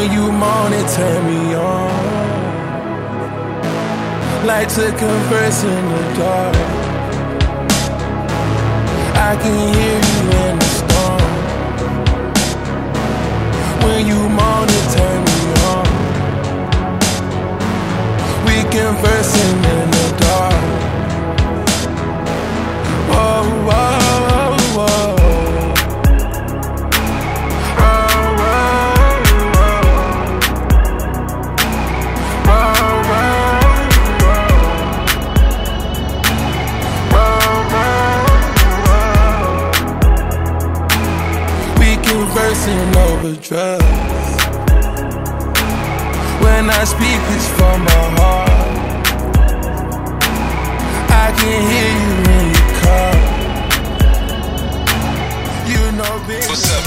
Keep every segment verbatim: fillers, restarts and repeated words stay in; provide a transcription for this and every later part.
When you moan it turn me on, like to converse in the dark. I can hear you in the storm. When you moan it turn me on, we conversing in the dark. Whoa, whoa, whoa. Conversing over drugs. When I speak, it's from my heart. I can hear you when you call. You know, baby. What's up,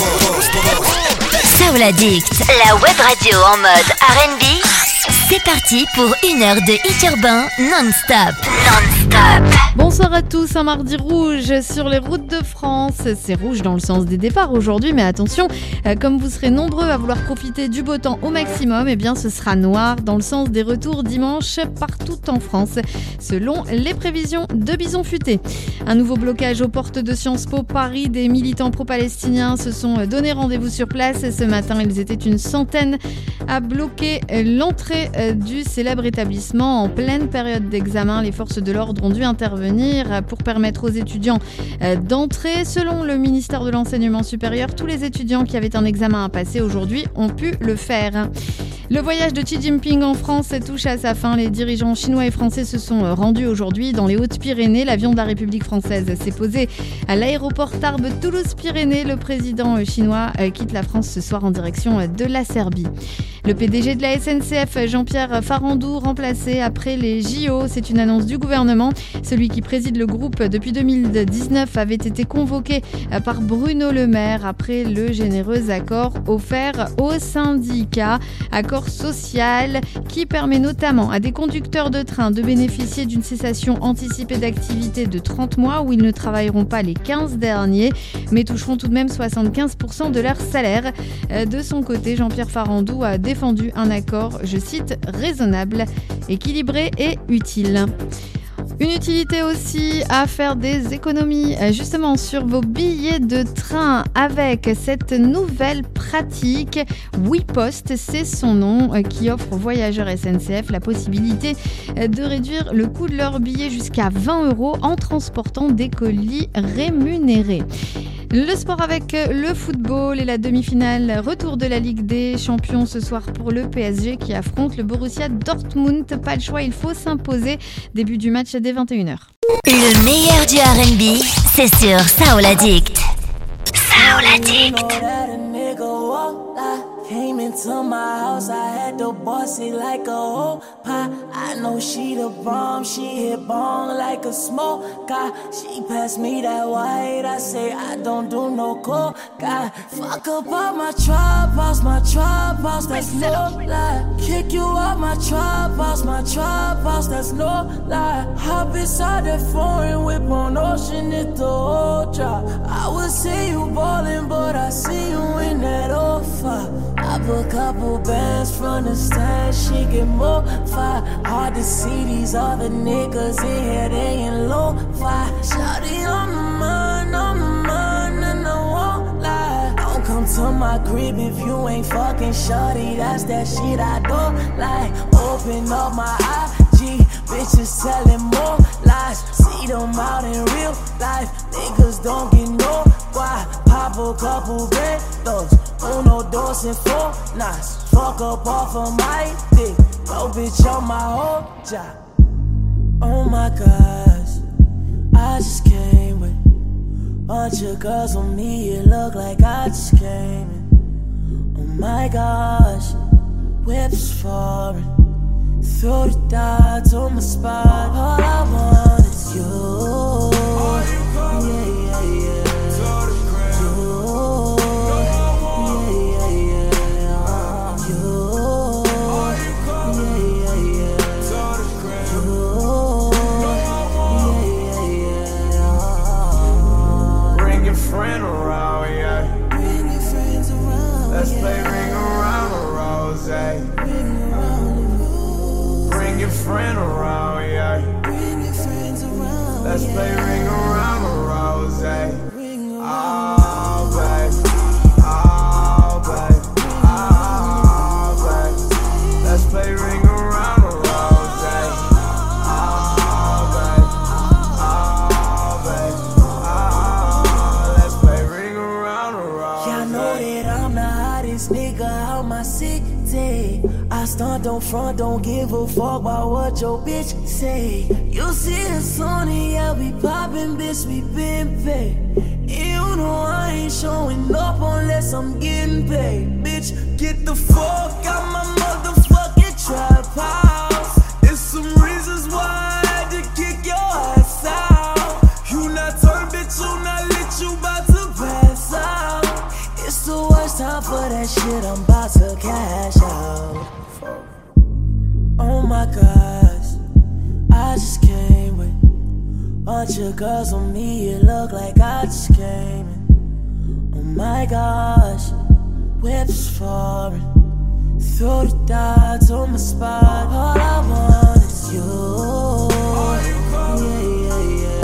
Soul Addict, la web radio en mode R and B. C'est parti pour une heure de hit urbain non-stop. Non-stop. Bonsoir à tous, un mardi rouge sur les routes de France. C'est rouge dans le sens des départs aujourd'hui, mais attention, comme vous serez nombreux à vouloir profiter du beau temps au maximum, eh bien ce sera noir dans le sens des retours dimanche partout en France, selon les prévisions de Bison Futé. Un nouveau blocage aux portes de Sciences Po Paris. Des militants pro-palestiniens se sont donné rendez-vous sur place. Ce matin, ils étaient une centaine à bloquer l'entrée du célèbre établissement. En pleine période d'examen, les forces de l'ordre ont dû intervenir pour permettre aux étudiants d'entrer. Selon le ministère de l'Enseignement supérieur, tous les étudiants qui avaient un examen à passer aujourd'hui ont pu le faire. Le voyage de Xi Jinping en France touche à sa fin. Les dirigeants chinois et français se sont rendus aujourd'hui dans les Hautes-Pyrénées. L'avion de la République française s'est posé à l'aéroport Tarbes Toulouse-Pyrénées. Le président chinois quitte la France ce soir en direction de la Serbie. Le P D G de la S N C F, Jean-Pierre Farandou, remplacé après les J O. C'est une annonce du gouvernement. Celui qui préside le groupe depuis deux mille dix-neuf avait été convoqué par Bruno Le Maire après le généreux accord offert aux syndicats. Accord social qui permet notamment à des conducteurs de train de bénéficier d'une cessation anticipée d'activité de trente mois où ils ne travailleront pas les quinze derniers, mais toucheront tout de même soixante-quinze pour cent de leur salaire. De son côté, Jean-Pierre Farandou a défendu un accord, je cite, raisonnable, équilibré et utile. Une utilité aussi à faire des économies justement sur vos billets de train avec cette nouvelle pratique. WePost, c'est son nom, qui offre aux voyageurs S N C F la possibilité de réduire le coût de leur billet jusqu'à vingt euros en transportant des colis rémunérés. Le sport avec le football et la demi-finale. Retour de la Ligue des Champions ce soir pour le P S G qui affronte le Borussia Dortmund. Pas le choix, il faut s'imposer. Début du match dès vingt et une heures. Le meilleur du R and B, c'est sur Soul Addict. Soul Addict. Came into my house, I had to boss it like a whole pie. I know she the bomb, she hit bong like a smoker. She passed me that white, I say I don't do no coca. Fuck up all my trap house, my trap house, that's no lie. Kick you out my trap house, my trap house, that's no lie. Hop inside that foreign whip on ocean, it's the whole drop. I would say you ballin', but I see you in that offer. I put a couple bands from the stand, she get more fire. Hard to see these other niggas in here, they in low fire. Shawty on the mind, on the mind, and I won't lie. Don't come to my crib if you ain't fucking shawty, that's that shit I don't like. Open up my I G, bitches telling more lies. See them out in real life, niggas don't get no why. Pop a couple bandos, uno, dos, and four nights. Fuck up off of my dick, yo bitch on my whole job. Oh my gosh, I just came with bunch of girls on me, it look like I just came in. Oh my gosh, whips foreign, throw the dots on my spot. All I want is you. Yeah, yeah, yeah. Friend around, yeah. Bring your friends around. Let's yeah. play ring around the friend around, yeah. Bring your friends around. Let's yeah. play ring around the rose. Ring around. Oh, baby. Oh, baby. Oh, baby. Let's play ring around the rose. Oh, baby. Oh, baby. Oh, let's play ring around the rose. Y'all know that I'm the hottest nigga out my city. I stunt, don't front, don't give a fuck about what your bitch say. You see the sun, yeah, we poppin', bitch, we been paid. And you know I ain't showing up unless I'm getting paid. Bitch, get the fuck out my motherfucking trap house. There's some reasons why I had to kick your ass out. You not turned, bitch, you not lit, you bout to pass out. It's the worst time for that shit, I'm about to cash out. Oh my gosh, I just came with a bunch of girls on me, it look like I just came in. Oh my gosh, whips foreign, throw the dots on my spot. All I want is you. Yeah, yeah, yeah.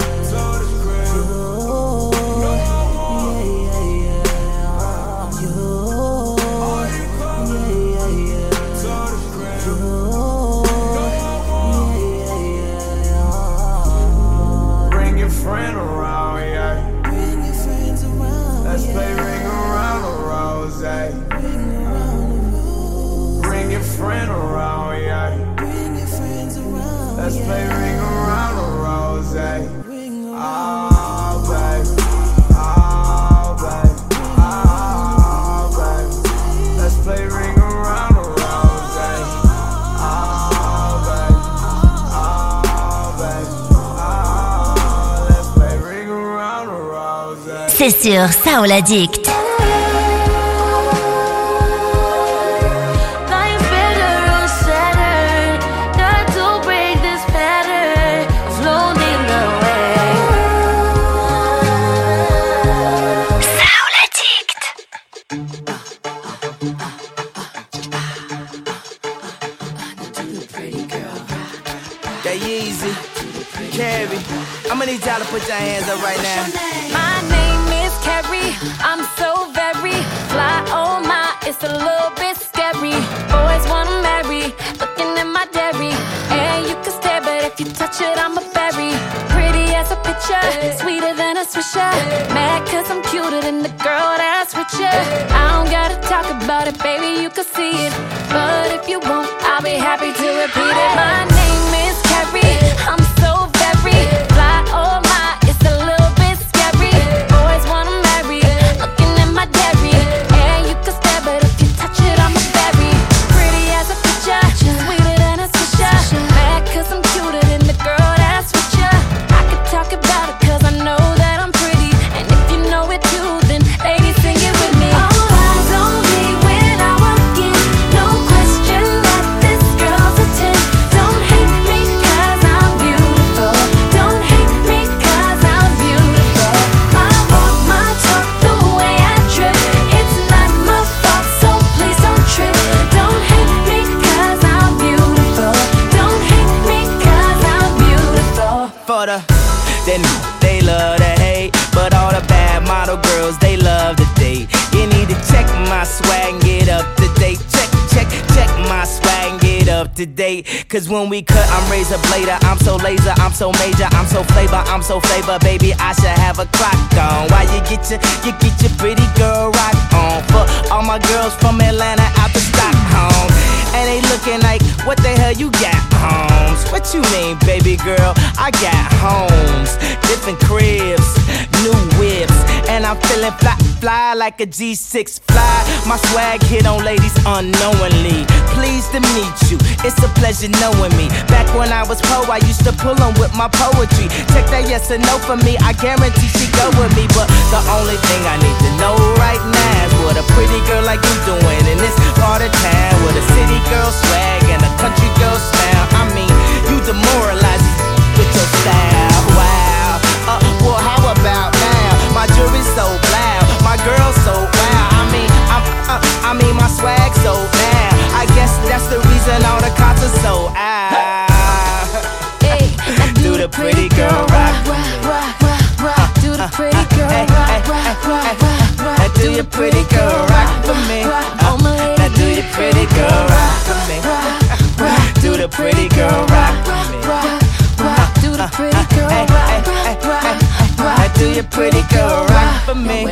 Friend around, yeah. Bring your friends around. Let's yeah. play ring around the rose. Ring around the rose. Bring your friend around, yeah. Bring your friends around. Let's yeah. play ring around the rose. Ring around. Oh, baby. Oh, baby. Oh, baby. Let's play ring around the rose. Oh, baby. Oh, baby. C'est sur Soul Addict. I'ma need y'all to put your hands up right now. My name is Carrie, I'm so very fly, oh my, it's a little bit scary. Boys wanna marry, looking at my dairy. And you can stare, but if you touch it, I'm a berry. Pretty as a picture, sweeter than a swisher. Mad cause I'm cuter than the girl that's with you. I don't gotta talk about it, baby, you can see it. But if you won't, I'll be happy to repeat it. My name is Carrie, I'm so very fly, oh my, it's a little bit scary. Boys wanna marry, looking at my dairy. And you can stare, but if you touch it, I'm a berry. Pretty as a picture, sweeter than a swisher. Mad cause I'm cuter than the girl that's with ya. I could talk about it cause I know that I'm pretty. And if you know it too, then ladies sing it with me. All eyes on me when I walk in, no question that this girl's a ten. Don't hate me cause I'm beautiful. Don't hate me cause I'm beautiful. I walk my talk the way I trip. It's not my fault, so please don't trip. Don't hate me cause I'm beautiful. Don't hate me cause I'm beautiful. For the, then they love to hate, but all the bad model girls, they love to date. You need to check my swag and get up to date. Check, check, check my swag and get up to date. Cause when we cut, I'm razor blader. I'm so laser, I'm so major, I'm so flavor, I'm so flavor. Baby, I should have a clock on. Why you get your, you get your pretty girl rock on. For all my girls from Atlanta out to Stockholm. And they looking like, what the hell you got, Holmes? What you mean, baby girl? I got homes, different cribs, new whips. And I'm feeling fly, fly like a G six fly. My swag hit on ladies unknowingly. Pleased to meet you, it's a pleasure knowing me. Back when I was po, I used to pull them with my poetry. Check that yes or no for me, I guarantee she go with me. But the only thing I need to know right now is what a pretty girl like you doing in this part of town. With a city girl swag and a country girl smile. I mean, you demoralize with your style. Wow, uh, well how about now? My jewelry's so loud, my girl's so wild. I mean, I'm, uh, I mean my swag so loud. I guess that's the reason all the cops are so out.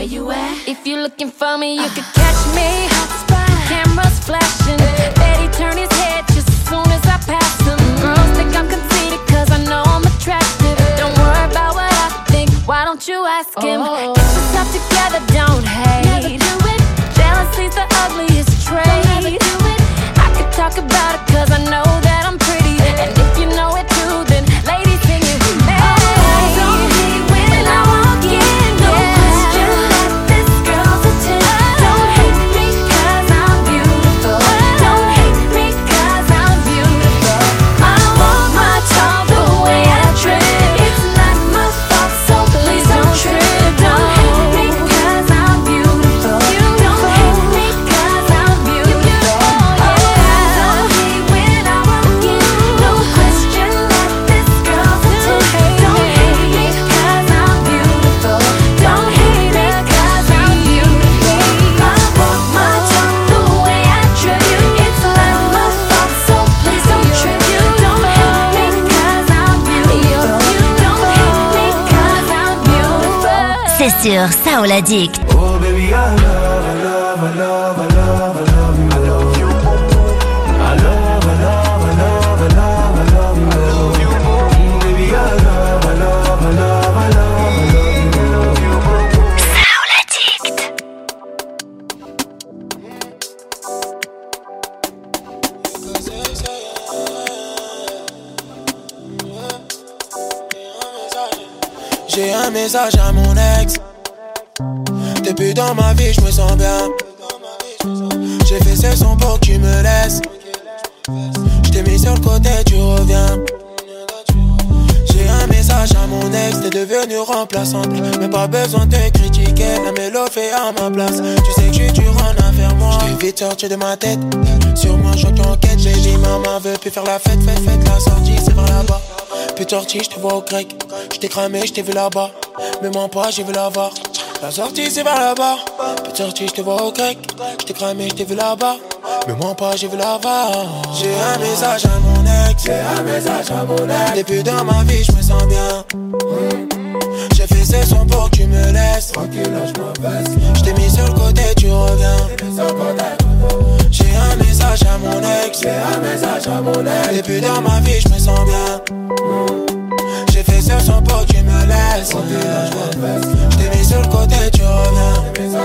you at? If you're looking for me, you could catch me. Cameras flashing, Betty turn his head just as soon as I pass him. Girls think I'm conceited cause I know I'm attractive. Don't worry about what I think, why don't you ask him? Oh. Get yourself together, don't hate. Never do it. Jealousy's the ugliest trait. Don't ever do it. I could talk about it cause I know that I'm pretty. And if you know it too, then ladies sing it with me. Oh, don't hate when I walk in. No question that this girl's a ten. Don't hate me cause I'm beautiful. Don't hate me cause I'm beautiful. I walk my talk the way I trip. It's not my fault, so please don't trip. Don't hate me cause I'm beautiful. Don't hate me cause I'm beautiful. Don't hate when I walk in. No question that this girl's a ten. Don't hate me cause I'm beautiful. Don't hate me cause I'm beautiful. I walk my talk the way I trip. It's not my fault, so please don't trip. Don't hate me cause I'm beautiful. Don't hate me cause I'm beautiful. C'est sur Soul Addict. Oh baby, I love, I love, I love, I love, I love you. I love you. I love, I love, I love, I love, I love you. I love you. Mm, baby, I love, I love, I love, I love, I love you. I love you. Soul Addict. J'ai un message à mon ex. T'es plus dans ma vie, je me sens bien. J'ai fait ce son pour que tu me laisses. J't'ai mis sur le côté, tu reviens. J'ai un message à mon ex, t'es devenu remplaçante. Mais pas besoin de te critiquer, la mélo fait à ma place. Tu sais que je suis dur en affaire, moi. J't'ai vite sorti de ma tête. Sur moi, je t'enquête, baby, maman veut plus faire la fête, fête, fête. La sortie, c'est vers là-bas. Plus sorti, j'te vois au grec. J't'ai cramé, j't'ai vu là-bas. Mais mens pas, j'ai vu la voir. La sortie, c'est vers là-bas. Plus sorti, j'te vois au grec. J't'ai cramé, j't'ai vu là-bas. Mais mens pas, j'ai vu la voir. J'ai un message à mon ex. J'ai un message à mon ex. T'es plus dans ma vie, je me sens bien. Mmh. J'ai fait ce son pour que tu me laisses. Tranquille, là, je m'abaisse. J't'ai mis sur le côté, tu reviens. J'ai un message à mon ex. J'ai un message à mon ex. T'es plus dans ma vie, je me sens bien. Mmh. J'ai fait ce son pour que tu me laisses. J't'ai mis sur le côté, tu reviens.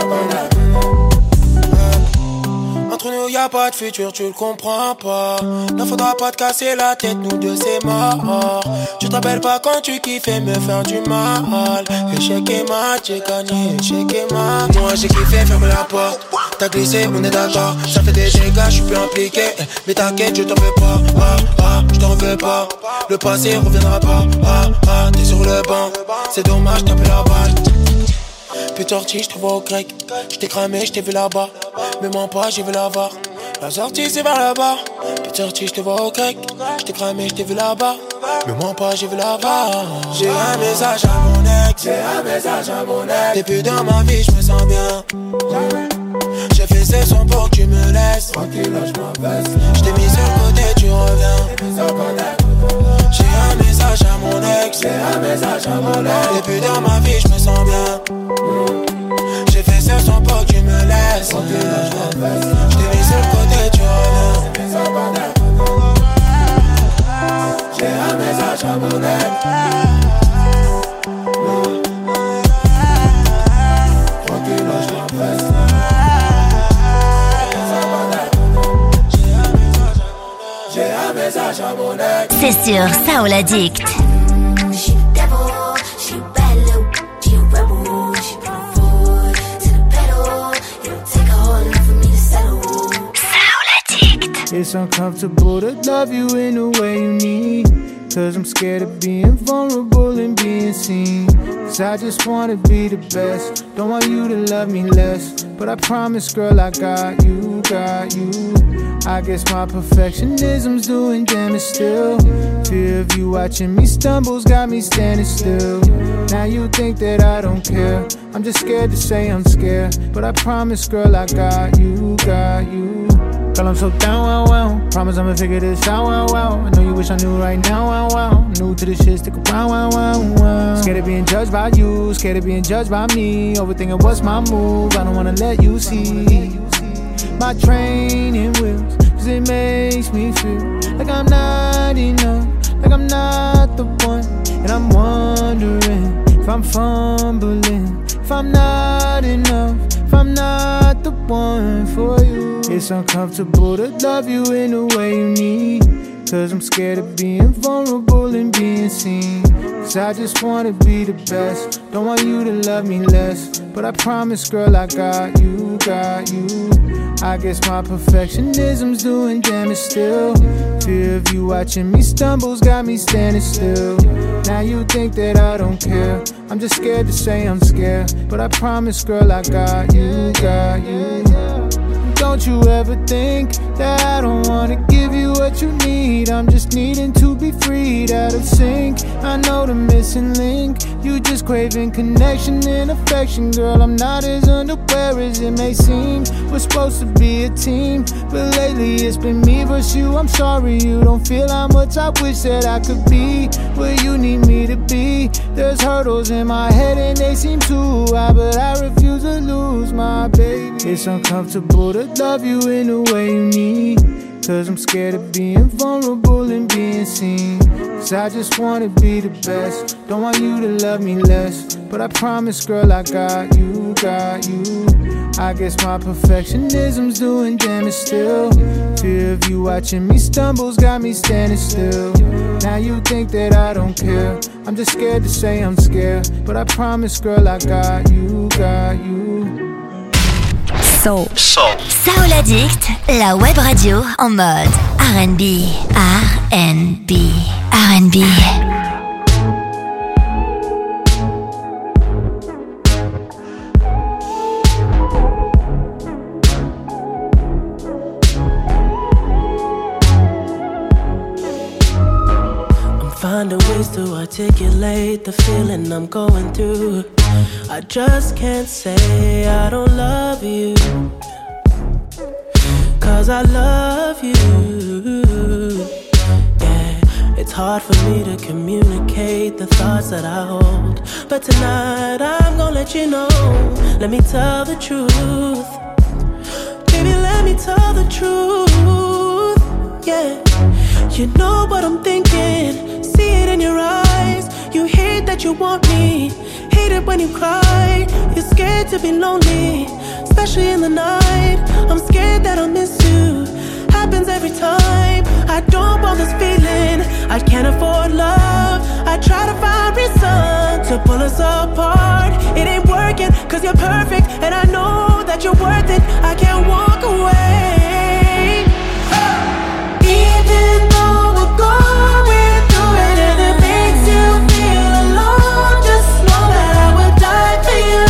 Entre nous y'a pas de futur, tu le comprends pas. Ne faudra pas te casser la tête, nous deux c'est mort. Tu te rappelles pas quand tu kiffais me faire du mal. Échec et mat, j'ai gagné, échec et mat. Moi j'ai kiffé, ferme la porte. T'as glissé, on est d'accord. Ça fait des dégâts, j'suis plus impliqué. Mais t'inquiète, je t'en veux pas. Ah, ah, je t'en veux pas. Le passé reviendra pas. Ah, ah, t'es sur le banc. C'est dommage, t'as plus la balle. Plus sorti, j'te vois au grec. J't'ai cramé, j't'ai vu là-bas. Mais mens pas, j'ai vu la voir. La sortie, c'est vers là-bas. Plus sorti, j'te vois au grec. J't'ai cramé, j't'ai vu là-bas. Mais mens pas, j'ai vu la voir. J'ai un message à mon ex. J'ai un message à mon ex. T'es plus dans ma vie, je me sens bien. J'ai fait ce son pour que tu me laisses. Tranquille, là, je m'abaisse. J't'ai mis sur le côté, tu reviens. J'ai un message à mon ex. J'ai un message à mon ex. T'es plus dans ma vie, je me sens bien. J'ai fait ce son pour que tu me laisses. J't'ai mis sur le côté, tu reviens. J'ai un message à mon ex. Tranquille, là, je m'abaisse. J'ai un message à mon ex. C'est sur Soul Addict. It's uncomfortable to love you in the way you need. Cause I'm scared of being vulnerable and being seen. Cause I just wanna be the best. Don't want you to love me less. But I promise, girl, I got you, got you. I guess my perfectionism's doing damage still. Fear of you watching me stumbles got me standing still. Now you think that I don't care. I'm just scared to say I'm scared. But I promise, girl, I got you, got you. Girl, I'm so down, wow, wow. Promise I'ma figure this out, wow, wow. I know you wish I knew right now, wow, wow. New to this shit, stick around, wow, wow, wow. Scared of being judged by you, scared of being judged by me. Overthinking what's my move, I don't wanna let you see my training wheels, cause it makes me feel like I'm not enough, like I'm not the one. And I'm wondering if I'm fumbling, if I'm not enough, if I'm not the one for you. It's uncomfortable to love you in the way you need, cause I'm scared of being vulnerable and being seen. Cause I just wanna be the best, don't want you to love me less. But I promise, girl, I got you, got you. I guess my perfectionism's doing damage still. Fear of you watching me stumbles got me standing still. Now you think that I don't care, I'm just scared to say I'm scared. But I promise, girl, I got you, got you. Don't you ever think that I don't wanna give you what you need. I'm just needing to be freed out of sync. I know the missing link, you just craving connection and affection. Girl, I'm not as unaware as it may seem. We're supposed to be a team, but lately it's been me versus you. I'm sorry you don't feel how much I wish that I could be where you need me to be. There's hurdles in my head and they seem too high, but I refuse to lose my baby. It's uncomfortable to love you in the way you need, cause I'm scared of being vulnerable and being seen. Cause I just wanna be the best, don't want you to love me less. But I promise, girl, I got you, got you. I guess my perfectionism's doing damage still. Fear of you watching me stumbles got me standing still. Now you think that I don't care, I'm just scared to say I'm scared. But I promise, girl, I got you, got you. Soul. Soul. Soul Addict, la web radio en mode R and B. R and B. R and B. I'm finding ways to articulate the feeling I'm going through. I just can't say I don't love you, cause I love you. Yeah, it's hard for me to communicate the thoughts that I hold, but tonight I'm gonna let you know. Let me tell the truth, baby, let me tell the truth. Yeah, you know what I'm thinking, see it in your eyes. You hate that you want me, hate it when you cry. You're scared to be lonely, especially in the night. I'm scared that I'll miss you, happens every time. I don't want this feeling, I can't afford love. I try to find reason to pull us apart. It ain't working, cause you're perfect, and I know that you're worth it. I can't walk away, even though we're going through it, and it makes you feel alone. Just know that I would die for you,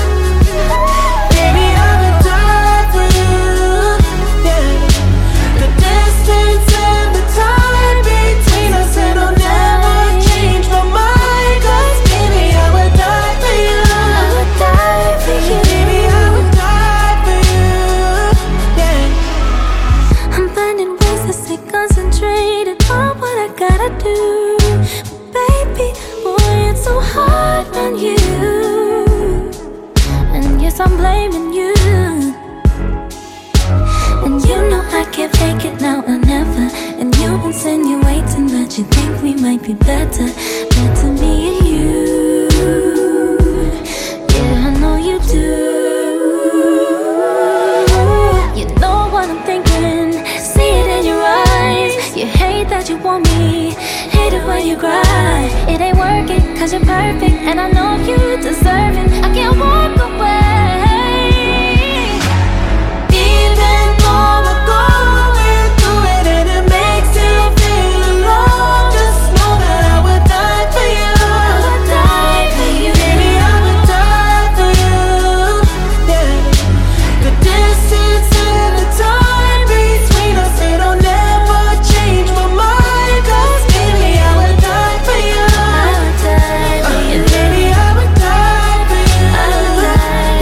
baby, I would die for you. Yeah, the distance and the time between us, it'll never change my mind. Cause baby, I would die for you, I would die for you, baby, I would die for you. Yeah, I'm finding ways to stay concentrated on what I gotta do. Baby, boy, it's so hard on you. And yes, I'm blaming you. And you know I can't fake it now or never. And you insinuating that you think we might be better, better me and you. Yeah, I know you do. You know what I'm thinking, see it in your eyes. You hate that you want me, hate it when you cry. It ain't working, cause you're perfect, and I know you deserve it. I can't walk away, even though we're going through it, and it makes you feel alone. Just know that I would die for you, I would die for you, baby, I would die for you. Yeah, the distance and the time between us, it'll never change my mind. Cause baby, I would die for you, I would die for you, baby, I would die for you. I would die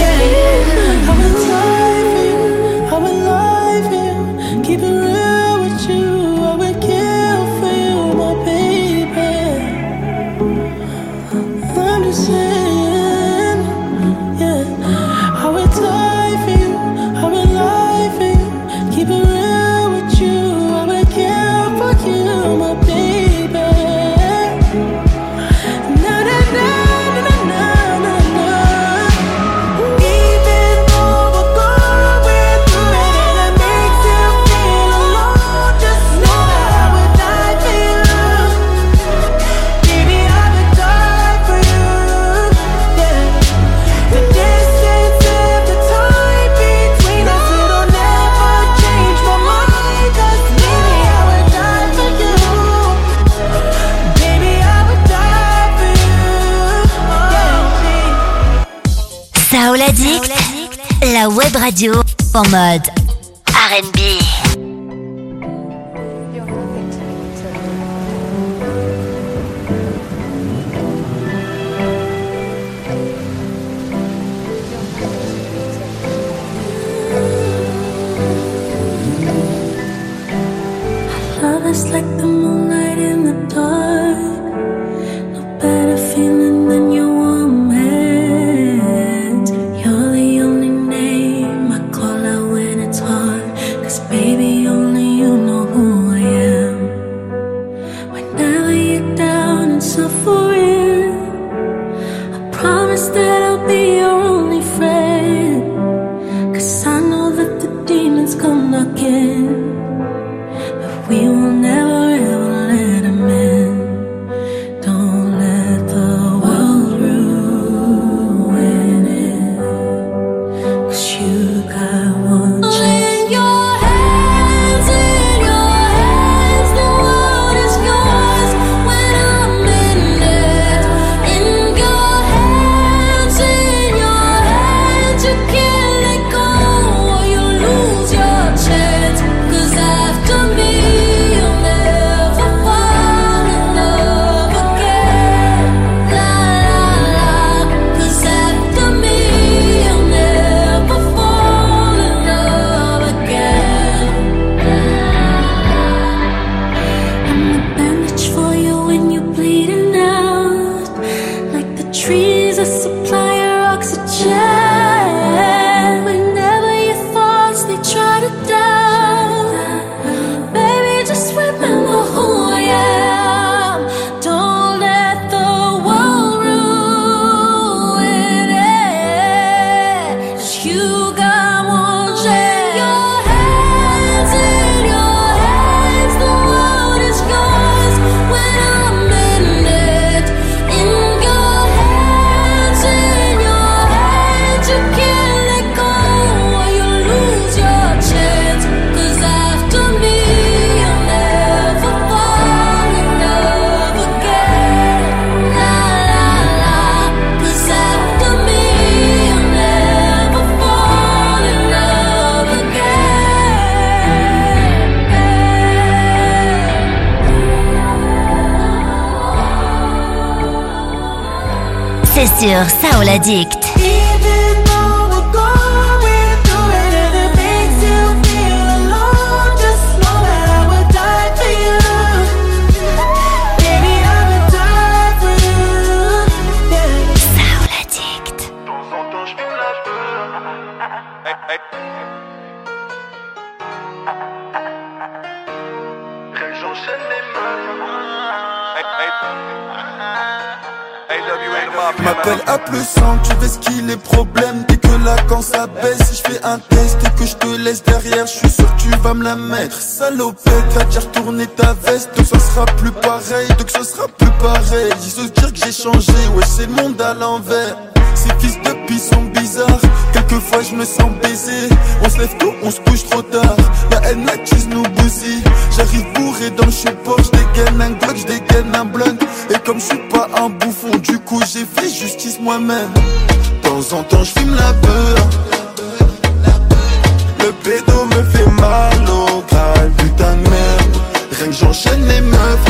la web radio en mode R and B. Love is like the moonlight in the dark. No better feeling than your warm hands. You're the only name I call out when it's hard. Cause baby, only you know who I am. Whenever you're down and suffering, I promise that I'll be your only friend. Cause I know that the demons come knocking. We will never ever let him in. Don't let the world ruin it. Cause you got one chance. In your hands, in your hands, the world is yours when I'm in it. In your hands, in your hands, you can't let go or you lose your chance. Cause after me, trees, I supply your oxygen. Whenever your thoughts they try to doubt, baby, just remember who I am. Don't let the world ruin it. 'Cause you got one chance. Your hands in your hands, the world is yours when I'm in it. In your hands, in your hands, you can't let go or you lose your chance. 'Cause after me, you'll never fall in love again. La la la. 'Cause after me, you'll never fall in love again. C'est sur Soul Addict. Even though we're going through it and it makes you feel alone, just know that I would die for you. Baby, I would die for you. Yeah. Soul Addict. De temps en temps, je fume la peur. Hey, hey. Quand j'enchaîne les meufs. Hey, hey. Hey, love you ain't a mafia, M'appelle man. à plus cent, tu veux ce qu'il est problème. Dès que là quand ça baisse, si je fais un test et que je te laisse derrière, je suis sûr que tu vas me la mettre. Salopette, là t'as retourné ta veste, donc ça sera plus pareil, donc ça sera plus pareil. Ils se dire que j'ai changé, ouais c'est le monde à l'envers. Ces fils de pis sont bizarres, quelquefois je me sens baisé. On se lève tôt, on se couche trop tard. La haine accuse nous bousille. J'arrive bourré dans le support, je dégaine un Glock, je dégaine un blunt. Et comme je suis pas un bouffon, du coup j'ai fait justice moi-même. De temps en temps je fume la peur. Le pédo me fait mal au crâne, putain de merde. Rien que j'enchaîne les meufs.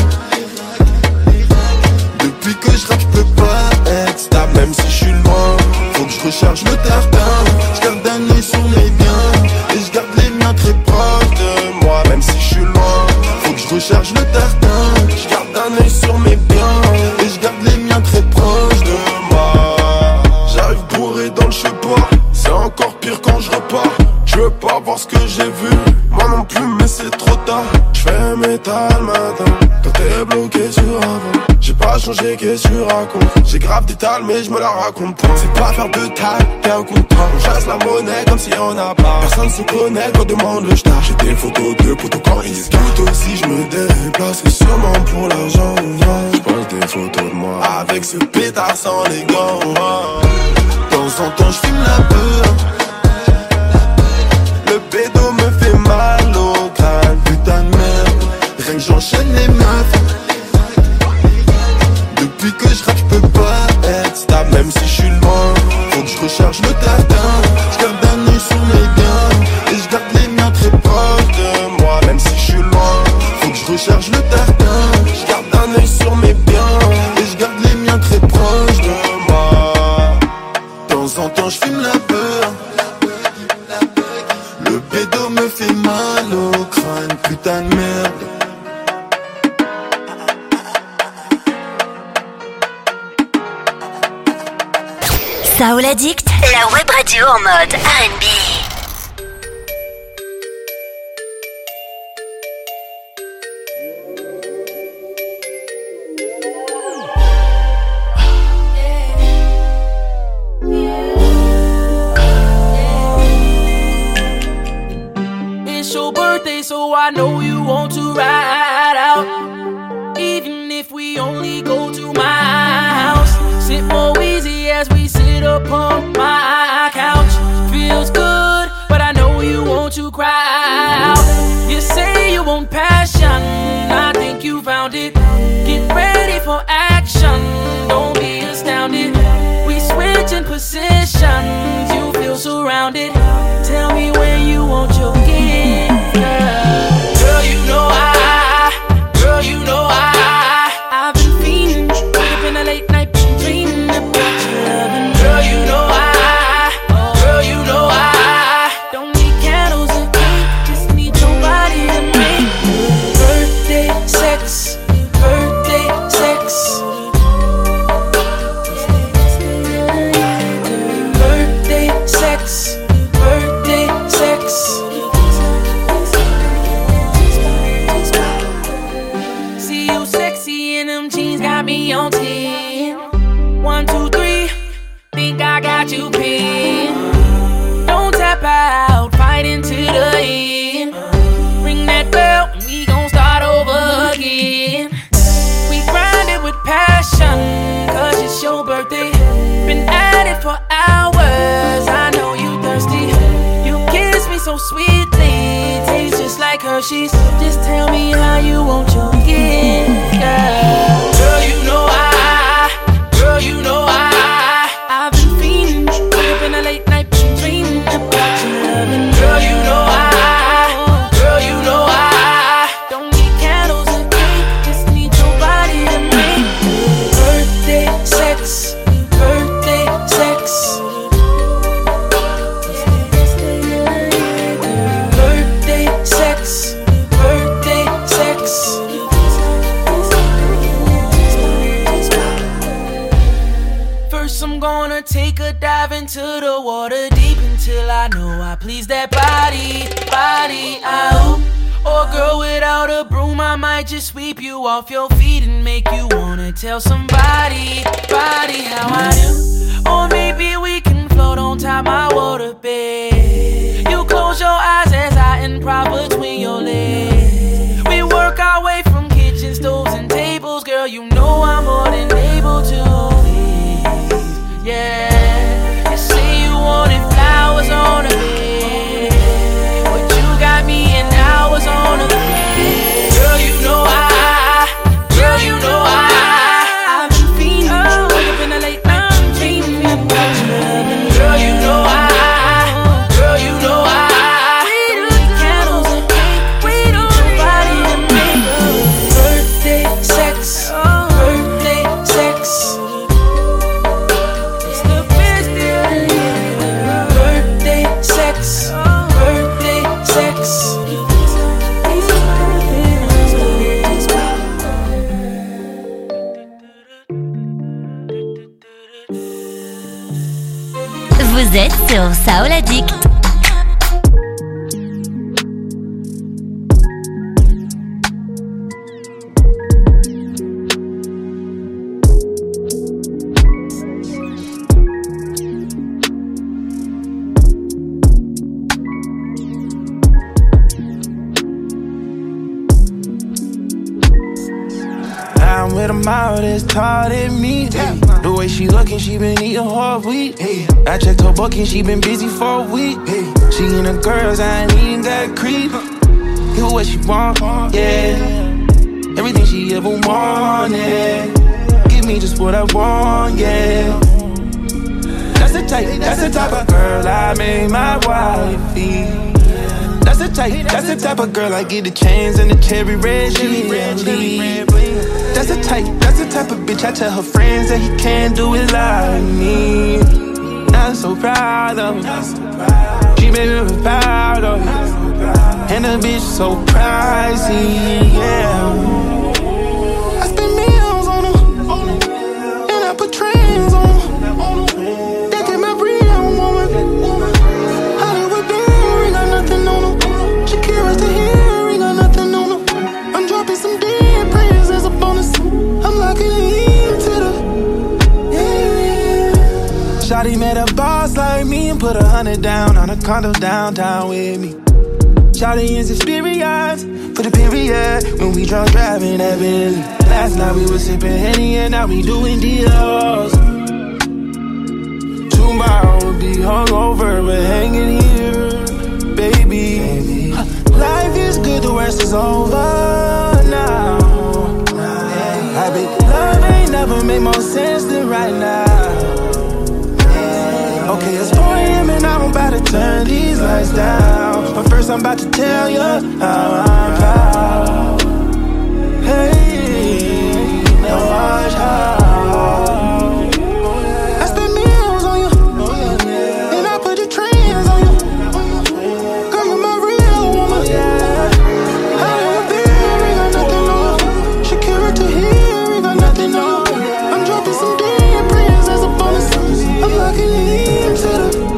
Depuis que je rappe, je peux pas être stable, même si je suis loin. Faut que je recharge le tartin. Je garde un œil sur mes biens et je garde les miens très proches de moi, même si je suis loin. Faut que je recharge le tartin. Je garde un œil sur mes biens et je garde les miens très proches de moi. J'arrive bourré dans le chemin, c'est encore pire quand je repars. Je veux pas voir ce que j'ai vu, moi non plus, mais c'est trop tard. Je fais métal matin, quand t'es bloqué sur avant. J'ai pas changé, qu'est-ce que tu racontes? J'ai grave des tales, mais je me la raconte pas. C'est pas faire de taille, t'es un contrat. On chasse la monnaie comme si on a pas. Personne se connaît quand demande le star. J'ai des photos de potos quand ils se gâtent. Aussi je me déplace, c'est sûrement pour l'argent. Je pose des photos de moi avec ce pétard sans les gants. De temps en temps je fume la peur. Le pédo me fait mal au crâne, putain de merde. Rien que j'enchaîne les meufs. Depuis que je rappe, je peux pas être stable, même si je suis loin. Faut que je recharge le tartin. Je garde un L'eau me fait mal au crâne, putain de merde. Soul Addict, la web radio en mode R and B. It's your birthday, so I know you want to ride out. Even if we only go to my house, sit more easy as we sit upon my couch. Feels good, but I know you want to cry out. You say you want passion, I think you found it. Get ready for action, don't be astounded. We switch in positions, you feel surrounded. Tell me where you want your gift, girl. Girl, you know I, girl, you know I, I've been fiending, up in the late night, been dreaming about your loving. Girl, you know I, girl, you know I, don't need candles and cake, just need your body to make birthday sex, birthday sex. Birthday sex, birthday sex. See you sexy in them jeans, got me on ten. One, two, three, think I got you pinned. Don't tap out, fight into the end. Ring that bell, and we gon' start over again. We grind it with passion, cause it's your birthday. Been at it for hours, I know you thirsty. You kiss me so sweetly, tastes just like Hershey's. Just tell me how you want your gift, girl. Girl, you know I, girl, you know I, I've been fiending, up in the late night, been dreaming about your loving. Girl, you know I, girl, you know I, don't need candles and cake, just need your body to make birthday sex, birthday sex. Birthday sex, birthday sex. First I'm gonna take a dive into the water deep until I know I please that body, body out. Or girl without a broom, I might just sweep you off your feet and make you wanna tell somebody, body how I do. Or maybe we can float on top my water bed. You close your eyes as I improv between your legs. We work our way from kitchen stoves and tables, girl, you know I'm more than able to please. Yeah, you say you wanted flowers on a bed, but you got me in hours on a bed. Girl, you know I, girl, you know I, I've been fiending, wake up in the late night, dreaming about your loving. Girl, you know I, girl, you know I, we don't need candles and cake, we don't need your body to make birthday sex, birthday sex. It's the best day of the year. Birthday sex, birthday sex. Vous êtes sur Soul Addict. I'm with a mile that's taller than me. Hey. The way she looking, she been eating hard wheat. Hey. I checked her booking, she been busy for a week. Hey. She in the girls, I ain't even got creep. Get what she want, yeah. Everything she ever wanted. Give me just what I want, yeah. That's the type, that's the type of girl I made my wifey. That's the type, that's the type of girl I get the chains and the cherry red jelly. That's the type, that's the type of bitch I tell her friends that he can't do it like me. I'm so proud of her. She made me proud of her. a bitch so pricey, yeah. I spend meals on them, and I put trends on them. They get my real woman. Hollywood Bear, ain't got nothing on them. Shakira's the hair, ain't got nothing on them. I'm dropping some dead prayers as a bonus. I'm locking into the, yeah. Shawty met a boss like me and put a hundred down on a condo downtown with me. Shawty is experienced, put a period when we drunk driving that Bentley. Last night we was sipping Henny and now we doing deals. Tomorrow we'll be hungover but hanging here, baby. Life is good, the worst is over now. I bet love ain't never made more sense than right now. Okay, it's four a.m. and I'm about to turn these lights down. But first I'm about to tell you how I'm proud. Hey, now watch how I spend meals on you, and I put the trends on you. Girl, you're my real woman. Hollywood Bear, ain't got nothing on. Shakira to here, ain't got nothing on. I'm dropping some dead prayers as a bonus. I'm locking into the,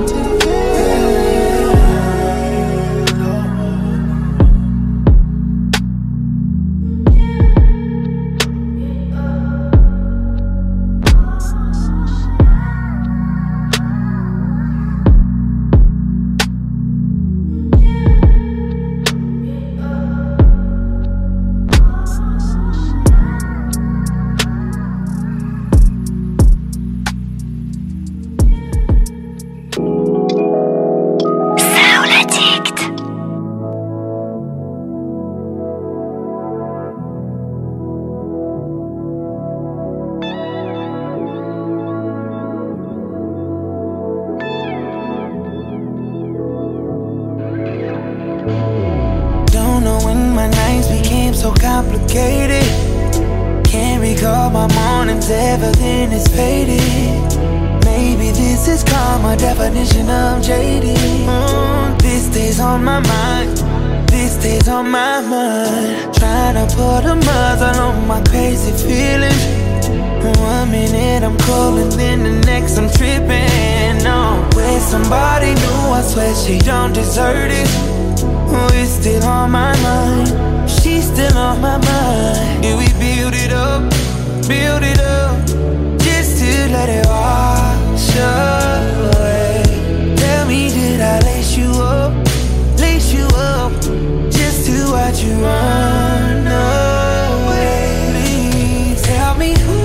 so complicated. Can't recall my mornings, everything is faded. Maybe this is karma, definition of jaded. mm, This stays on my mind, this stays on my mind. Trying to put a muzzle on my crazy feelings. One minute I'm cool and then the next I'm tripping. No, with somebody new, I swear she don't deserve it. Oh, it's still on my mind, she's still on my mind. Did we build it up, build it up, just to let it wash away? Tell me, did I lace you up, lace you up, just to watch you run away? Please tell me who,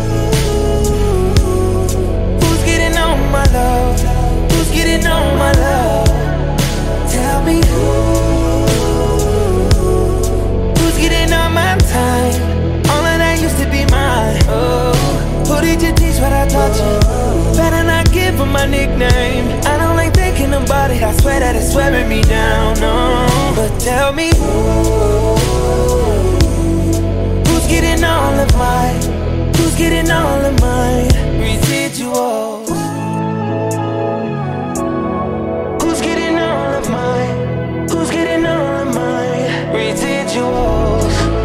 who's getting on my love, who's getting on my love? Tell me who, time. All of that used to be mine. Oh, who did you teach what I taught you? Better not give her my nickname. I don't like thinking about it, I swear that it's wearing me down. No, but tell me who, who's getting all of mine, who's getting all of mine residuals? Who's getting all of mine, who's getting all of mine residuals?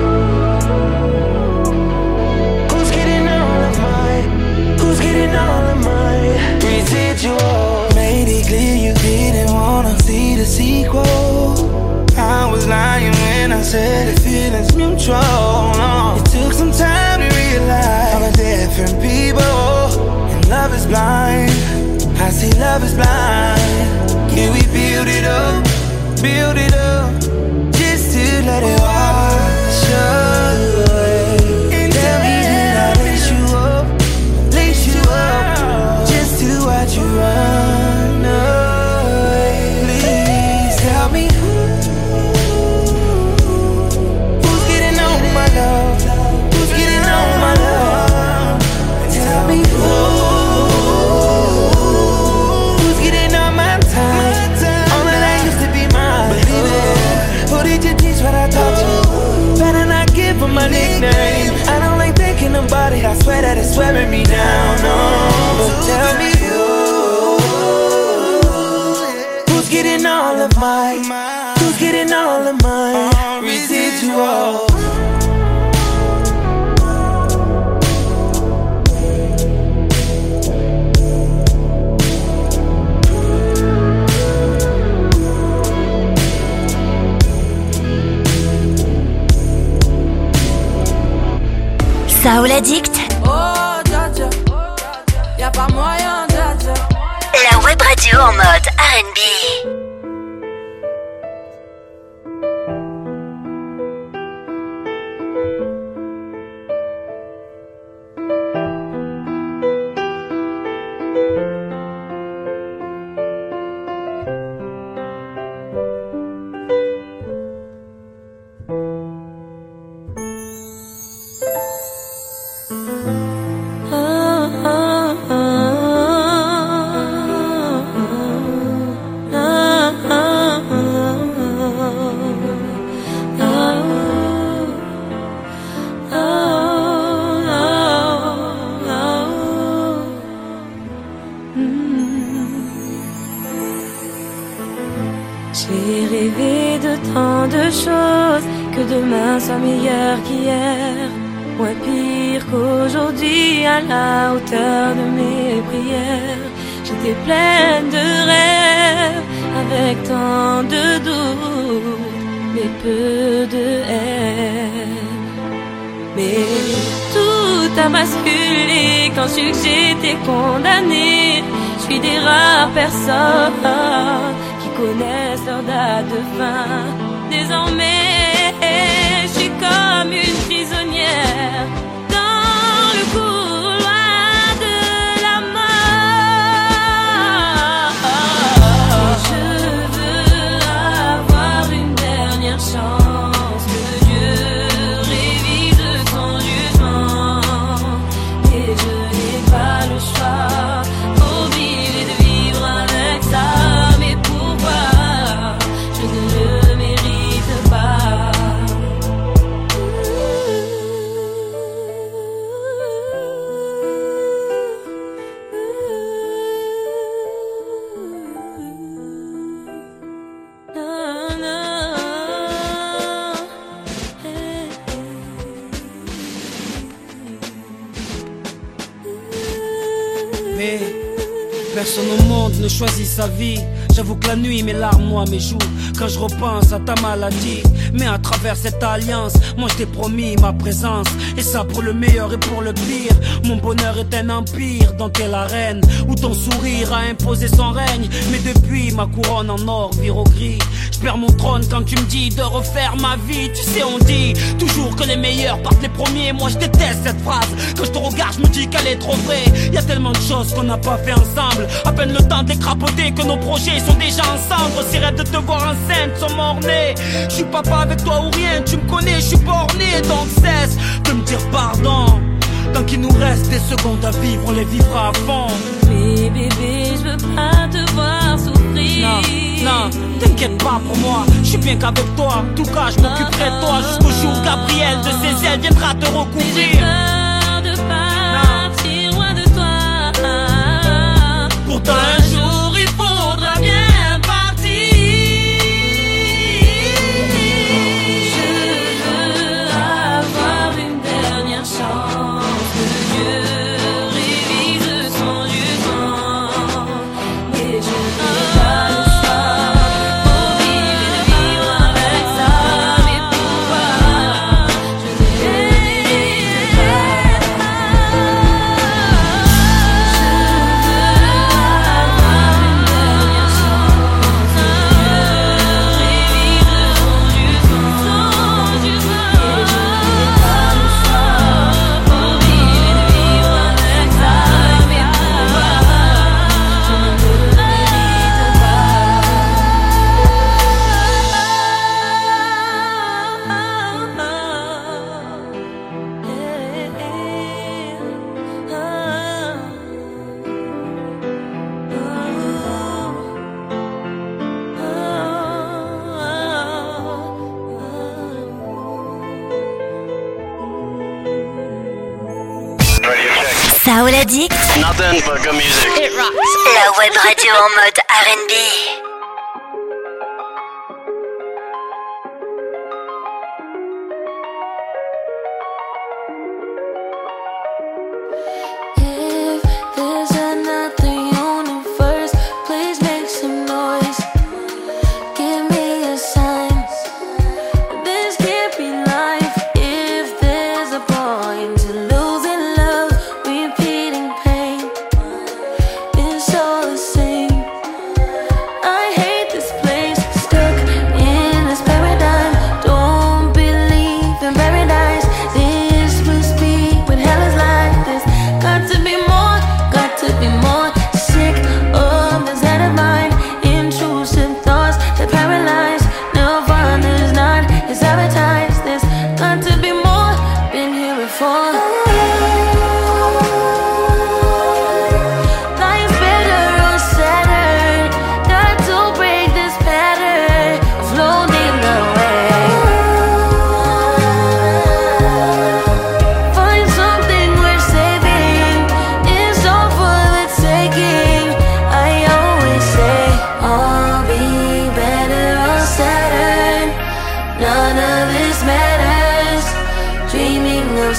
All of my residual. Made it clear you didn't wanna see the sequel. I was lying when I said the feeling's mutual. No. It took some time to realize I'm a different people, and love is blind. I see love is blind. Can we build it up, build it up, just to let it wash away? Tell me, did I lace you up, lace you up, just to watch you run away? Please tell me who, who's getting on my love, who's getting on my love? Tell me who, who's getting on my time? All of that used to be mine. Believe it. Who did you teach what I taught you? Better not give her my nickname. I don't like thinking about it, I swear that it's wearing me down. No, but tell me who, who's Who's getting all of my, who's getting all of my residual? Soul Addict. Oh, dja dja, y'a pas moyen, dja dja. La web radio en mode R and B. J'ai rêvé de tant de choses, que demain soit meilleur qu'hier, moins pire qu'aujourd'hui, à la hauteur de mes prières. J'étais pleine de rêves, avec tant de doutes, mais peu de haine. Mais tout a basculé quand j'ai su que j'étais condamnée. Je suis des rares personnes qui connaissent leur date de fin. Désormais, je suis comme une prisonnière dans le couloir de la mort. Et je veux avoir une dernière chance, que Dieu révise son jugement. Et je n'ai pas le choix, obligé de vivre avec ça. Mais pourquoi je ne le mérite pas? Non, non. Mais personne au monde ne choisit sa vie. J'avoue que la nuit mes larmes, moi mes joues, quand je repense à ta maladie. Mais à travers cette alliance, moi je t'ai promis ma présence, et ça pour le meilleur et pour le pire. Mon bonheur est un empire dont t'es la reine, où ton sourire a imposé son règne. Mais depuis ma couronne en or vire au gris, je perds mon trône quand tu me dis de refaire ma vie. Tu sais on dit toujours que les meilleurs partent les premiers. Moi je déteste cette phrase, quand je te regarde je me dis qu'elle est trop vraie. Y a tellement de choses qu'on n'a pas fait ensemble, à peine le temps de les crapoter que nos projets sont déjà en cendres. Ces rêves de te voir enceinte sont mornés. Je suis papa avec toi ou rien, tu me connais, je suis borné. Donc cesse de me dire pardon. Tant qu'il nous reste des secondes à vivre, on les vivra à fond. Mais bébé, je veux pas te voir souffrir. Non, non, t'inquiète pas pour moi, je suis bien qu'avec toi. En tout cas, je m'occuperai de toi jusqu'au jour où Gabriel de ses ailes viendra te recouvrir. J'ai peur de partir loin de toi. Pourtant un jour il faudra bien partir. Je veux avoir une dernière chance, que Dieu révise son jugement. Mais je n'ai pas le choix, obligé de vivre avec ça. Mais pourquoi je ne mérite pas? Soul Addict. Nothing but good music. La web radio en mode R and B.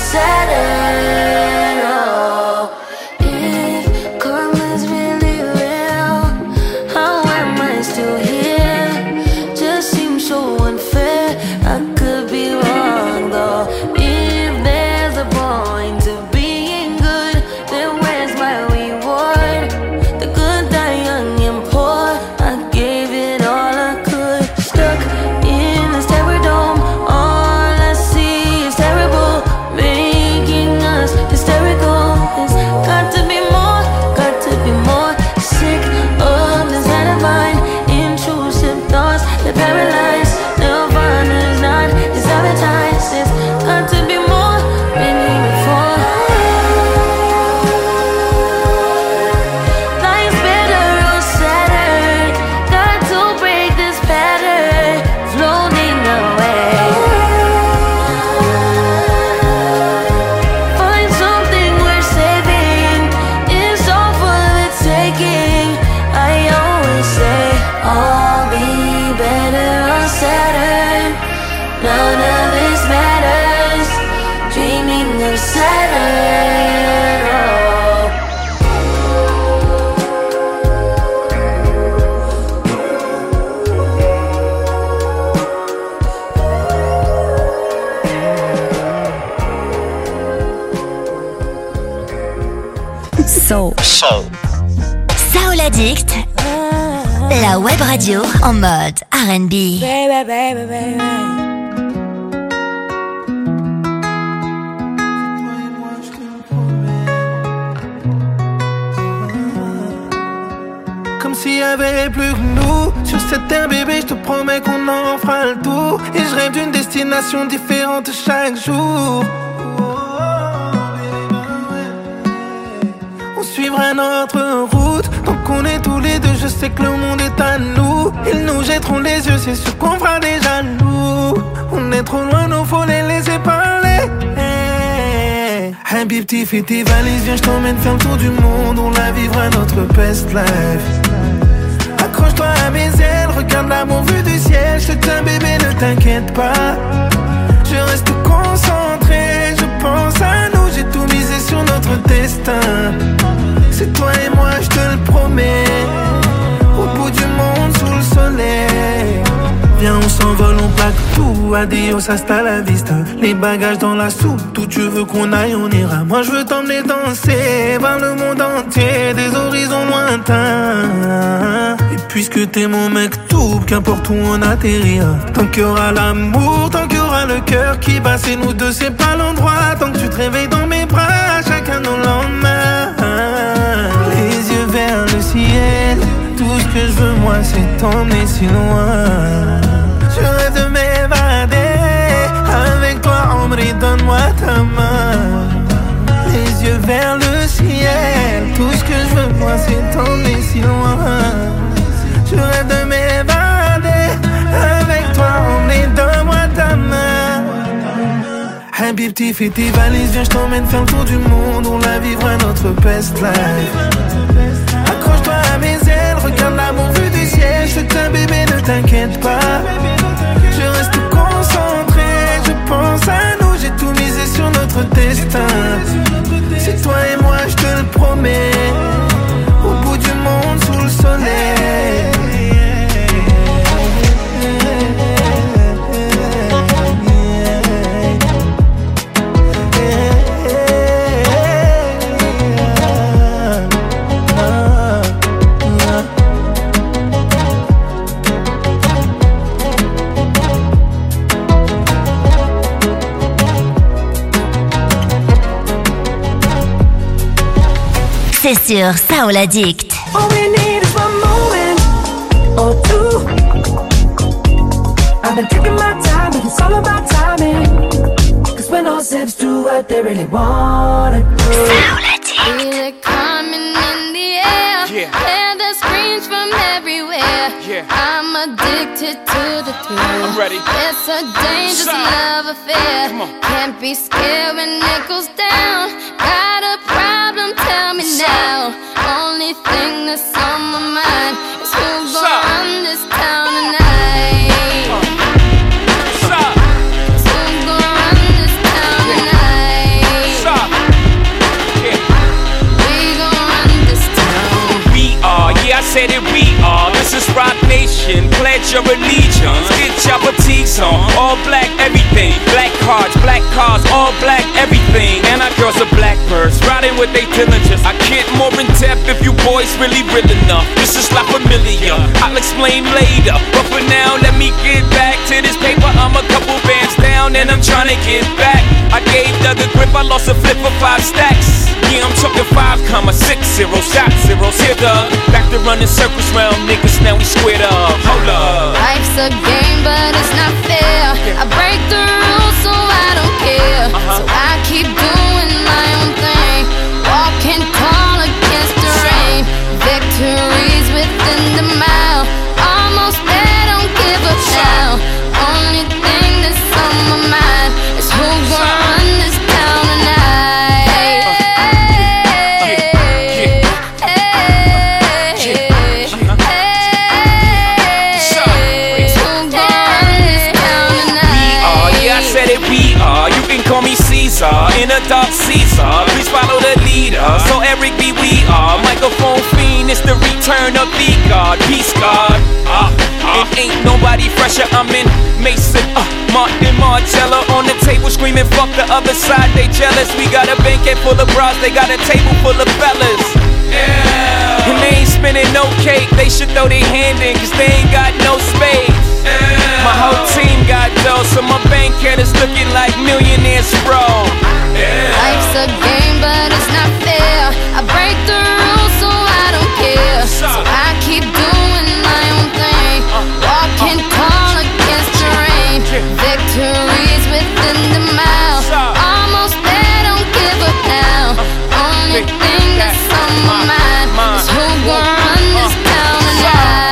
Saturn. Oh, if karma's really real, how am I still here? Just seems so unfair. I could be wrong though. If there's a point to being good, then where's my reward? The good die young and poor. I gave it all I could. Stuck in this terror dome. All I see is terrible, making us hysterical. There's got to be more, got to be more. Sick of this kind of mind, intrusive thoughts that paralyze. Nirvana's not sabotaged. There's got to be more, been here before. Life's better on Saturn. Got to break this pattern, floating away. Find something worth saving. It's all for the taking. I always say I'll be better on Saturn. None of this matters. Dreaming of Saturn. Oh. Soul. Soul Addict, la web radio en mode R and B. Baby, baby, baby. Comme s'il y avait plus que nous sur cette terre, bébé, je te promets qu'on en fera le tour. Et je rêve d'une destination différente chaque jour. On suivra notre route. Tant qu'on est tous les deux, je sais que le monde est à nous. Ils nous jetteront les yeux, c'est sûr qu'on fera des jaloux. On est trop loin, nous faut les laisser parler. Hey, Habibti, fais tes valises, viens, je t'emmène faire le tour du monde. On la vivra notre best life. Accroche-toi à mes ailes, regarde l'amour vu du ciel. Je te tiens, bébé, ne t'inquiète pas. Je reste concentré, je pense à nous. J'ai tout misé sur notre destin. C'est toi et moi, je te le promets. Au bout du monde, sous le soleil. Viens, on s'envole, on plaque tout. Adios, hasta la vista. Les bagages dans la soupe. D'où tu veux qu'on aille, on ira. Moi, je veux t'emmener danser vers le monde entier, des horizons lointains. Et puisque t'es mon mec tout, qu'importe où on atterrira. Tant qu'il y aura l'amour, tant qu'il y aura le cœur qui bat, c'est nous deux, c'est pas l'endroit. Tant que tu te réveilles dans mes bras, chacun nos lendemains. Les yeux vers le ciel. Tout ce que je veux, moi, c'est t'emmener si loin. Je rêve de m'évader. Avec toi, Omri, donne-moi ta main. Les yeux vers le ciel. Tout ce que je veux, moi, c'est t'emmener si loin. Je rêve de m'évader. Avec toi, Omri, donne-moi ta main. Habibti, fais tes valises, viens, je t'emmène faire le tour du monde. On la vivra notre best life. Accroche-toi à mes ailes, regarde l'amour vu du ciel. Je te tiens, bébé, ne t'inquiète pas. Je reste concentré, je pense à nous. J'ai tout misé sur notre destin. C'est toi et moi, je te le promets. Au bout du monde, sous le soleil. C'est sur Soul Addict. All we need is one moment or two. I've been taking my time, but it's all about timing. Cause when all said do what they really wanna do. Soul Addict. Feel it coming in the air. Yeah. Hear the screams from everywhere. Yeah. I'm addicted to the thrill. I'm ready. It's a dangerous Sign. love affair. Come on. Can't be scared when it goes down. Got a problem, tell me now. Only thing that's on my mind is who's gonna Sign. run this town tonight. Stop. Who's gonna run this town tonight? your allegiance. Get your boutiques on, all black everything. Black cards, black cars, all black everything. And our girls are blackbirds, riding with they diligence. I get more in depth if you boys really real enough. This is like familiar, I'll explain later. But for now, let me get back to this paper. I'm a couple bands down and I'm trying to get back. I gave Doug a grip, I lost a flip for five stacks. Yeah, I'm talking five comma six zero, shot zeros. Here, Doug, back to running circles round niggas, now we squared up. Hold up. Life's a game, but it's not fair. I break the rules, so I don't care. So I keep doing my own thing, walking tall against the rain. Victories within the mile, almost there, don't give up now. Only thing that's on my mind is who's gonna run this town tonight. Call me Caesar, in a dark Caesar. Please follow the leader. So Eric B, we are microphone fiend. It's the return of the God, peace God. Uh, uh, it ain't nobody fresher. I'm in Mason, uh, Martin Margiela on the table screaming, fuck the other side. They jealous. We got a banquet full of bras. They got a table full of fellas. Yeah. And they ain't spinning no cake. They should throw their hand in, cause they ain't got no space. My whole team got dough, so my bank account is looking like millionaires, bro. Yeah. Life's a game, but it's not fair. I break the rules, so I don't care. So I keep doing my own thing, walking tall against the rain. Victories within the mile, almost there, don't give up now. Only thing that's on my mind is who gon' run this town tonight.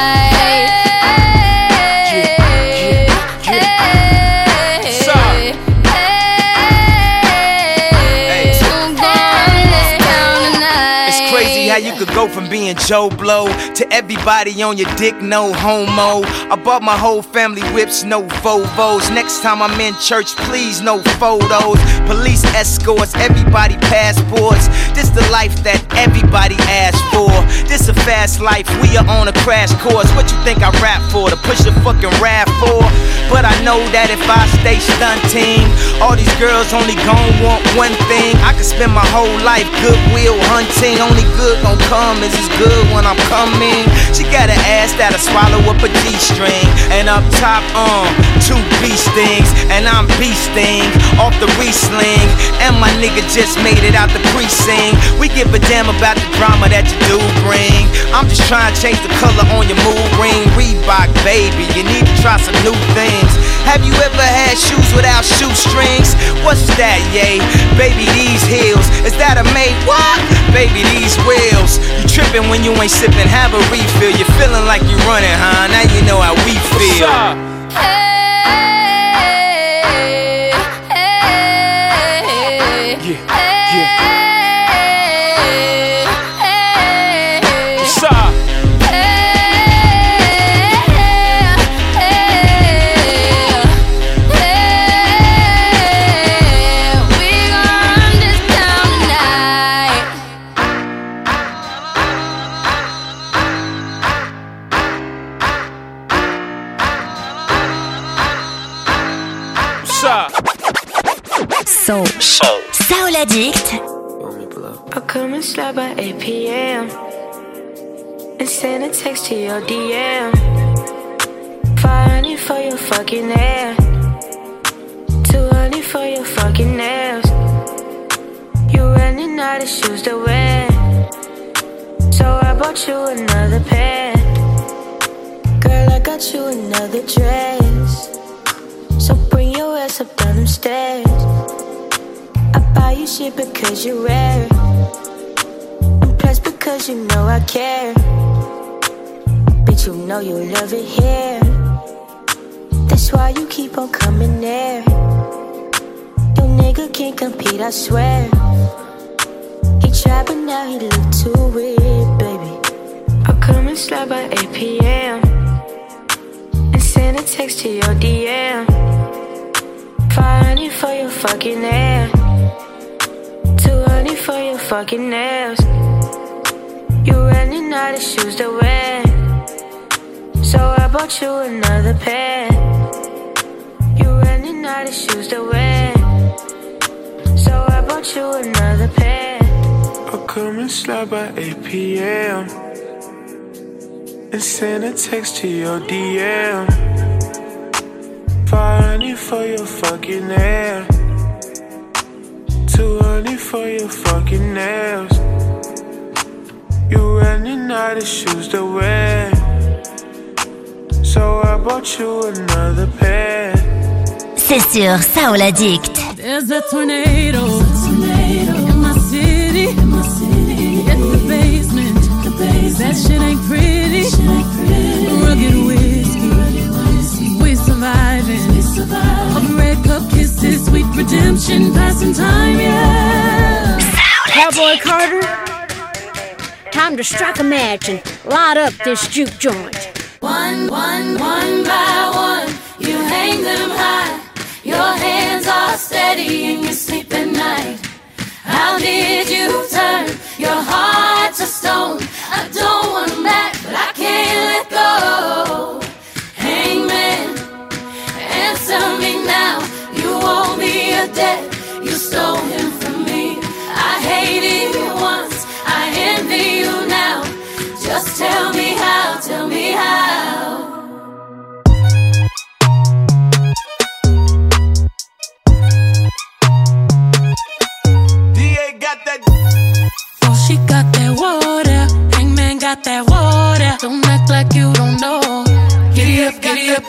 How you could go from being Joe Blow to everybody on your dick, no homo. I bought my whole family whips, no Volvos. Next time I'm in church, please, no photos. Police escorts, everybody passports. This the life that everybody asked for. This a fast life, we are on a crash course. What you think I rap for? To push a fucking rap for? But I know that if I stay stunting, all these girls only gon' want one thing. I could spend my whole life goodwill hunting. Only good gon' come is as good when I'm coming. She got an ass that'll swallow up a G-string. And up top, um, two beast things. And I'm beasting off the re-sling. And my nigga just made it out the precinct. We give a damn about the drama that you do bring. I'm just trying to change the color on your mood ring. Reebok, baby, you need to try some new things. Have you ever had shoes without shoestrings? What's that, yay? Baby, these heels, is that a made what? Baby, these wheels. You tripping when you ain't sipping, have a refill. You feeling like you running, huh? Now you know how we feel. Hey, hey, yeah, yeah. Soul. Soul. Soul Addict. I'll come and slide by eight p.m. and send a text to your D M. five hundred for your fucking ass, two hundred for your fucking nails. You running out of shoes to wear, so I bought you another pair. Girl, I got you another dress, so bring your ass up down them stairs. I buy you shit because you're rare, and plus because you know I care. Bitch, you know you love it here, that's why you keep on coming there. Your nigga can't compete, I swear. He tried but now he look too weird, baby. I'll come and slide by eight p.m. and send a text to your D M. five hundred for your fucking hair, two hundred for your fucking nails. You running out of shoes to wear, so So I bought you another pair. You running out of shoes to wear. So I bought you another pair. I'll come and slide by eight p.m. and send a text to your D M. Five hundred for your fucking hair, two hundred for your fucking nails. You running out of shoes to wear, so I bought you another pair. C'est sur Soul Addict. There's a tornado, in my city, in my city. It's the basement, the basement. That shit ain't pretty, shit ain't pretty. Rugged whiskey, we surviving. We surviving. Red cup kisses, sweet redemption, passing time, yeah. Cowboy Carter, time to strike a match and light up this juke joint. One, one, one by one, you hang them high. Your hands are steady and you sleep at night. How did you turn your heart to stone? I don't want them back, but I can't let go. Hangman, answer me now. You owe me a debt, you stole him from me. I hated you once, I envy you now. Just tell me how, tell me how. Oh, she got that water, Hangman got that water. Don't act like you don't know. Giddy up, giddy up,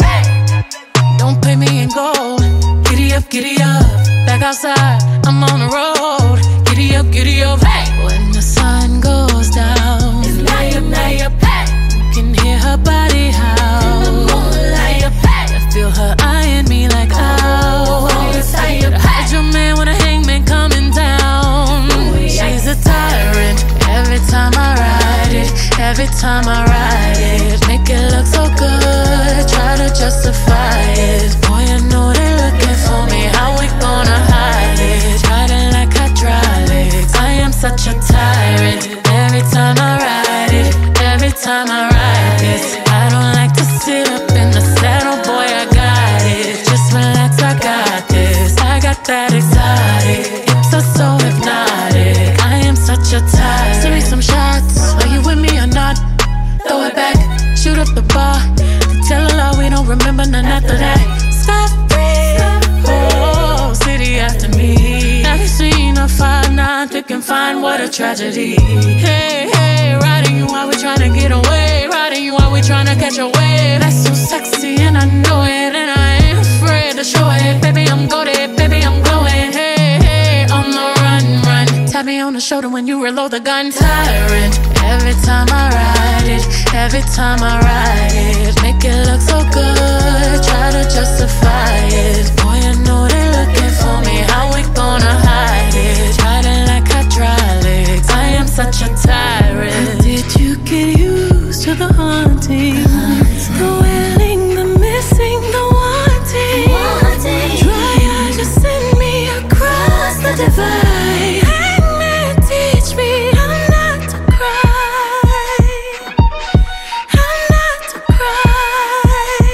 don't pay me in gold. Giddy up, giddy up, back outside, I'm on the road. Giddy up, giddy up, hey. When the sun goes down, it's light up, light up, hey. You can hear her body howl. In the moonlight, up, hey. I feel her eyeing me like, ow. Oh, it's light up, hey. Hide your man when a hangman coming down. She's a tyrant. Every time I ride it, every time I ride it, make it look so good, try to justify it. Boy, I know they're looking for me, how we gonna hide it? Riding like hydraulics, I am such a tyrant. Every time I ride it, every time I ride this, I don't like to sit up in the saddle, boy, I got it. Just relax, I got this, I got that exotic, hips are so hypnotic, I am such a tyrant. Send me some shots, are you with me or not? Throw it back, shoot up the bar, tell a lie we don't remember none after that. Stop free, oh, city after me. Never seen a five nine thick and fine, what a tragedy. Hey, hey, riding you while we tryna get away, riding you while we tryna catch a wave. That's so sexy and I know it, and I ain't afraid to show it. Baby, I'm goated, baby, I'm glowing. Hey, hey, on the run, run. Tap me on the shoulder when you reload the gun. Tyrant, every time I ride it, every time I ride it, make it look so good, try to justify it. Boy, I know they're looking for me, how we gonna hide it? Riding like hydraulics, I am such a tyrant. Did you get used to the haunting, the wailing, the missing, the wanting? Try hard to send me across the divide. Hangman, teach me how not to cry, how not to cry.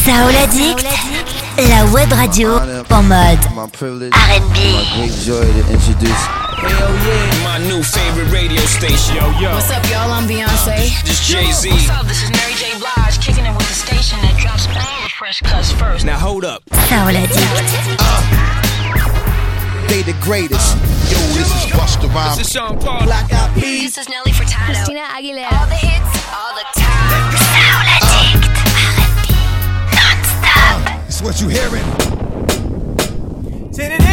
Soul Addict, la web radio en mode My privilege, R and B. my great joy to introduce. Hell yeah, my new favorite radio station. Yo, yo. What's up, y'all? I'm Beyonce. This Jay-Z. What's up? This is Mary J. Blige, kicking it with the station that drops all the fresh cuts first. Now hold up. Soul Addict. Uh, they the greatest. Yo, this is Busta Rhymes. This is Sean Paul. Black Eyed Peas. This is Nelly Furtado. Christina Aguilera. All the hits, all the time. Soul Addict. R and B non-stop. It's what you hearing. Turn it